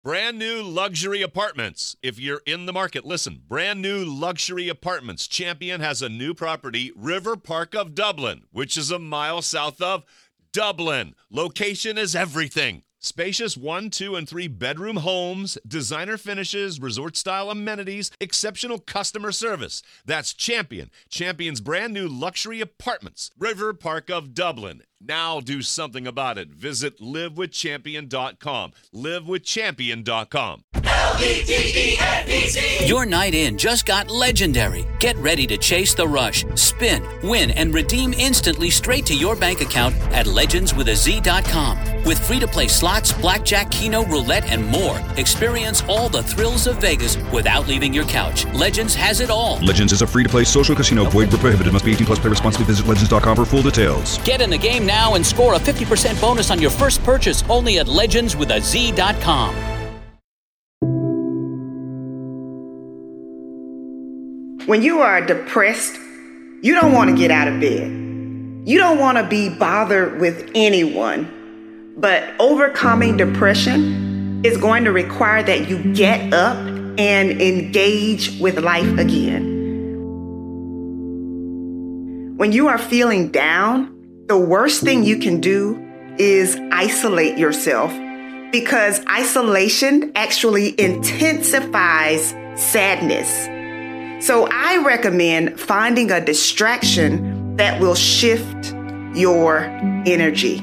Brand new luxury apartments. If you're in the market, listen. Brand new luxury apartments. Champion has a new property, River Park of Dublin, which is a mile south of Dublin. Location is everything. Spacious 1, 2, and 3 bedroom homes, designer finishes, resort-style amenities, exceptional customer service. That's Champion. Champion's brand new luxury apartments, River Park of Dublin. Now do something about it. Visit livewithchampion.com. Livewithchampion.com. L-E-D-E-N-E-T. Your night in just got legendary. Get ready to chase the rush, spin, win, and redeem instantly straight to your bank account at legendswithaz.com. With free-to-play slots, blackjack, keno, roulette, and more. Experience all the thrills of Vegas without leaving your couch. Legends has it all. Legends is a free-to-play social casino. Void where prohibited. Must be 18 plus. Play responsibly. Visit legends.com for full details. Get in the game now and score a 50% bonus on your first purchase only at legendswithaz.com. When you are depressed, you don't want to get out of bed. You don't want to be bothered with anyone. But overcoming depression is going to require that you get up and engage with life again. When you are feeling down, the worst thing you can do is isolate yourself, because isolation actually intensifies sadness. So I recommend finding a distraction that will shift your energy.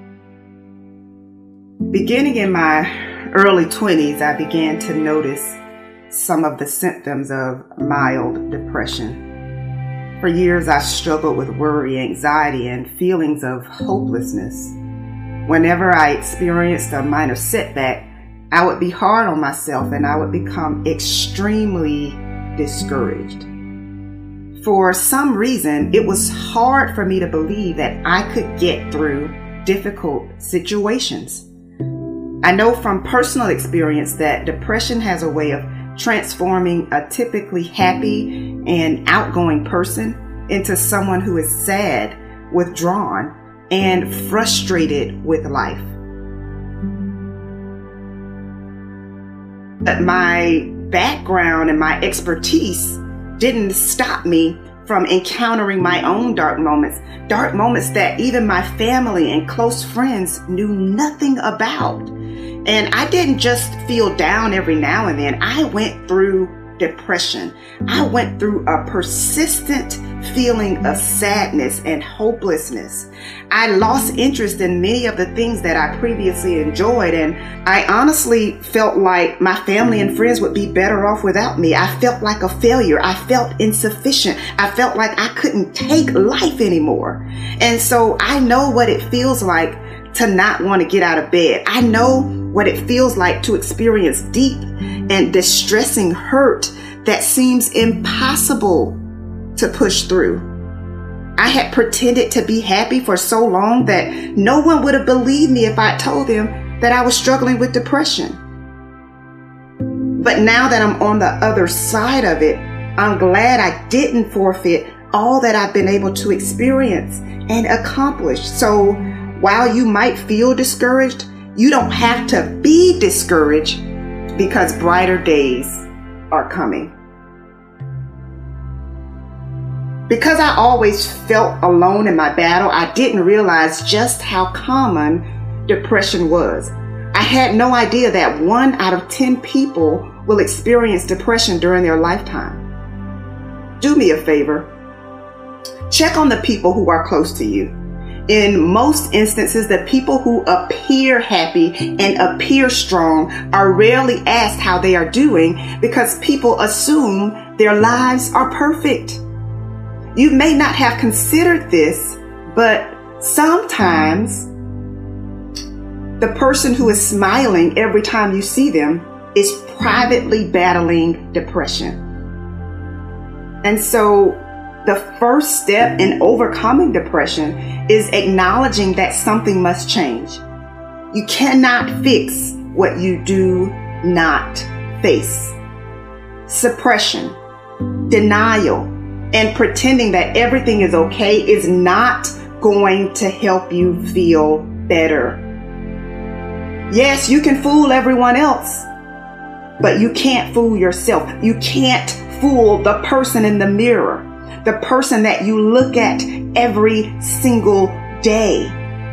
Beginning in my early 20s, I began to notice some of the symptoms of mild depression. For years, I struggled with worry, anxiety, and feelings of hopelessness. Whenever I experienced a minor setback, I would be hard on myself and I would become extremely discouraged. For some reason, it was hard for me to believe that I could get through difficult situations. I know from personal experience that depression has a way of transforming a typically happy and outgoing person into someone who is sad, withdrawn, and frustrated with life. But my background and my expertise didn't stop me from encountering my own dark moments that even my family and close friends knew nothing about. And I didn't just feel down every now and then. I went through depression. I went through a persistent feeling of sadness and hopelessness. I lost interest in many of the things that I previously enjoyed, and I honestly felt like my family and friends would be better off without me. I felt like a failure. I felt insufficient. I felt like I couldn't take life anymore. And so I know what it feels like to not want to get out of bed. I know what it feels like to experience deep and distressing hurt that seems impossible to push through. I had pretended to be happy for so long that no one would have believed me if I told them that I was struggling with depression. But now that I'm on the other side of it, I'm glad I didn't forfeit all that I've been able to experience and accomplish. So while you might feel discouraged, you don't have to be discouraged, because brighter days are coming. Because I always felt alone in my battle, I didn't realize just how common depression was. I had no idea that 1 out of 10 people will experience depression during their lifetime. Do me a favor. Check on the people who are close to you. In most instances, the people who appear happy and appear strong are rarely asked how they are doing, because people assume their lives are perfect. You may not have considered this, but sometimes the person who is smiling every time you see them is privately battling depression. And so the first step in overcoming depression is acknowledging that something must change. You cannot fix what you do not face. Suppression, denial, and pretending that everything is okay is not going to help you feel better. Yes, you can fool everyone else, But you can't fool yourself. You can't fool the person in the mirror, the person that you look at every single day.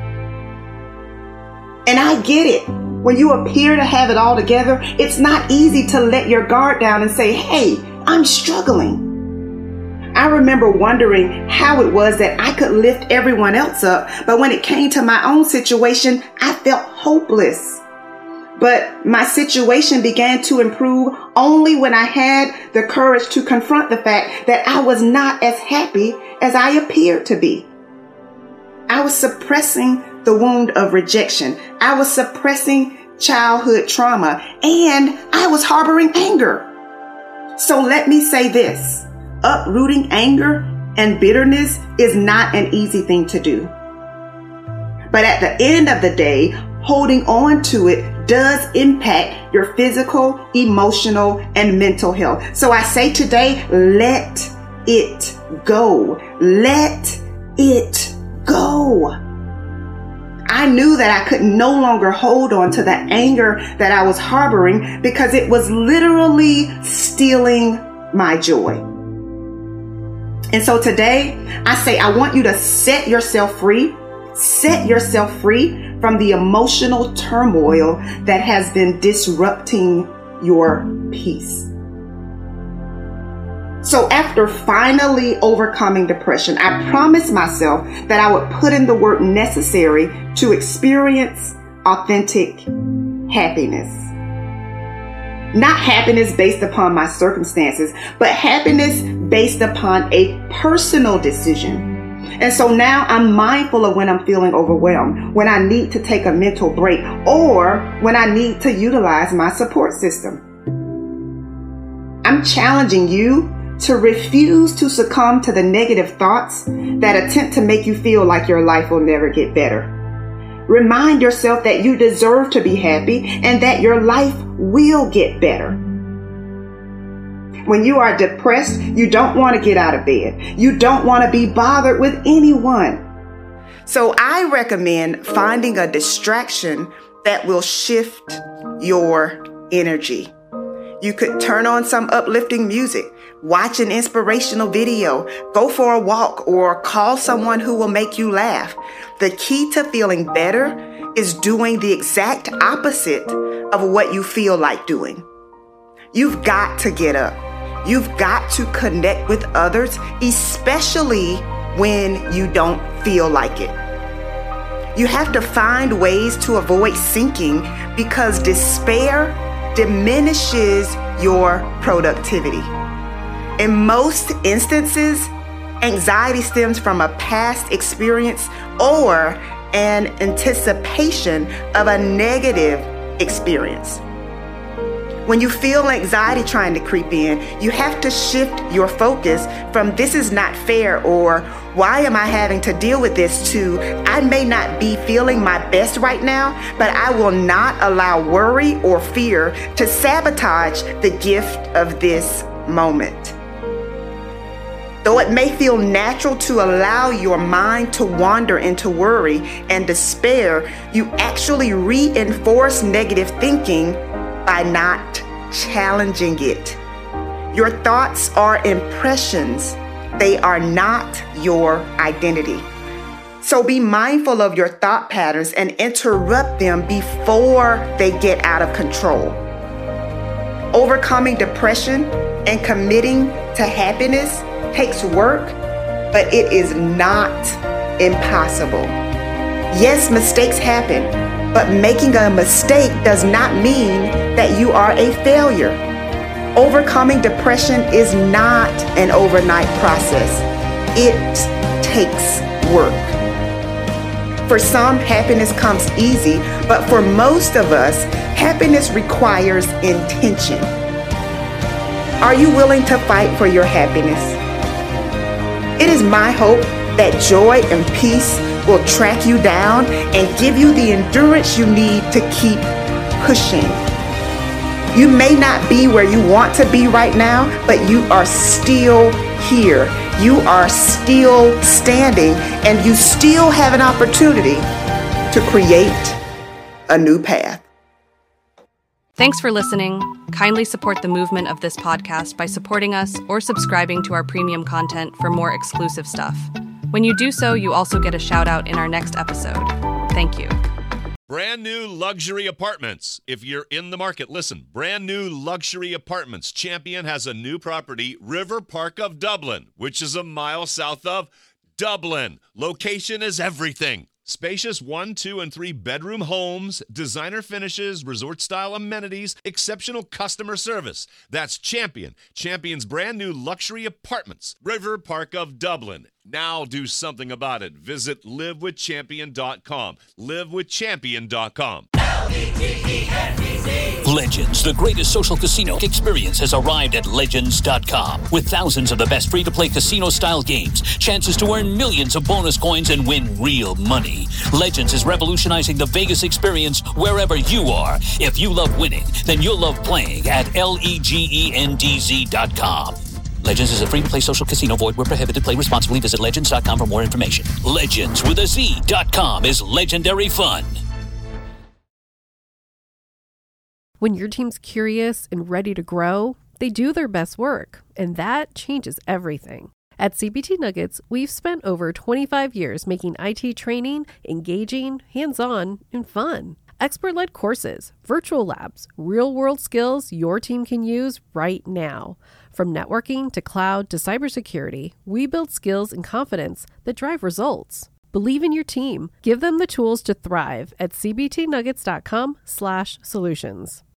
And I get it. When you appear to have it all together, it's not easy to let your guard down and say, hey, I'm struggling. I remember wondering how it was that I could lift everyone else up, but when it came to my own situation, I felt hopeless. But my situation began to improve only when I had the courage to confront the fact that I was not as happy as I appeared to be. I was suppressing the wound of rejection. I was suppressing childhood trauma, and I was harboring anger. So let me say this. Uprooting anger and bitterness is not an easy thing to do. But at the end of the day, holding on to it does impact your physical, emotional, and mental health. So I say today, let it go. Let it go. I knew that I could no longer hold on to the anger that I was harboring because it was literally stealing my joy. And so today, I say, I want you to set yourself free. Set yourself free from the emotional turmoil that has been disrupting your peace. So after finally overcoming depression, I promised myself that I would put in the work necessary to experience authentic happiness. Not happiness based upon my circumstances, but happiness based upon a personal decision. And so now I'm mindful of when I'm feeling overwhelmed, when I need to take a mental break, or when I need to utilize my support system. I'm challenging you to refuse to succumb to the negative thoughts that attempt to make you feel like your life will never get better. Remind yourself that you deserve to be happy and that your life will get better. When you are depressed, you don't want to get out of bed. You don't want to be bothered with anyone. So I recommend finding a distraction that will shift your energy. You could turn on some uplifting music, watch an inspirational video, go for a walk, or call someone who will make you laugh. The key to feeling better is doing the exact opposite of what you feel like doing. You've got to get up. You've got to connect with others, especially when you don't feel like it. You have to find ways to avoid sinking because despair diminishes your productivity. In most instances, anxiety stems from a past experience or an anticipation of a negative experience. When you feel anxiety trying to creep in, you have to shift your focus from "this is not fair" or "why am I having to deal with this" to "I may not be feeling my best right now, but I will not allow worry or fear to sabotage the gift of this moment." Though it may feel natural to allow your mind to wander into worry and despair, you actually reinforce negative thinking by not challenging it. Your thoughts are impressions. They are not your identity. So be mindful of your thought patterns and interrupt them before they get out of control. Overcoming depression and committing to happiness takes work, but it is not impossible. Yes, mistakes happen, but making a mistake does not mean that you are a failure. Overcoming depression is not an overnight process. It takes work. For some, happiness comes easy, but for most of us, happiness requires intention. Are you willing to fight for your happiness? It is my hope that joy and peace will track you down and give you the endurance you need to keep pushing. You may not be where you want to be right now, but you are still here. You are still standing, and you still have an opportunity to create a new path. Thanks for listening. Kindly support the movement of this podcast by supporting us or subscribing to our premium content for more exclusive stuff. When you do so, you also get a shout out in our next episode. Thank you. Brand new luxury apartments. If you're in the market, listen. Brand new luxury apartments. Champion has a new property, River Park of Dublin, which is a mile south of Dublin. Location is everything. Spacious 1, 2, and 3 bedroom homes, designer finishes, resort-style amenities, exceptional customer service. That's Champion. Champion's brand new luxury apartments, River Park of Dublin. Now do something about it. Visit livewithchampion.com. Livewithchampion.com. Legends, the greatest social casino experience, has arrived at Legends.com. With thousands of the best free-to-play casino-style games, chances to earn millions of bonus coins and win real money. Legends is revolutionizing the Vegas experience wherever you are. If you love winning, then you'll love playing at LEGENDZ.com. Legends is a free-to-play social casino. Void where prohibited. Play responsibly. Visit Legends.com for more information. Legends with a Z.com is legendary fun. When your team's curious and ready to grow, they do their best work, and that changes everything. At CBT Nuggets, we've spent over 25 years making IT training engaging, hands-on, and fun. Expert-led courses, virtual labs, real-world skills your team can use right now. From networking to cloud to cybersecurity, we build skills and confidence that drive results. Believe in your team. Give them the tools to thrive at cbtnuggets.com/solutions.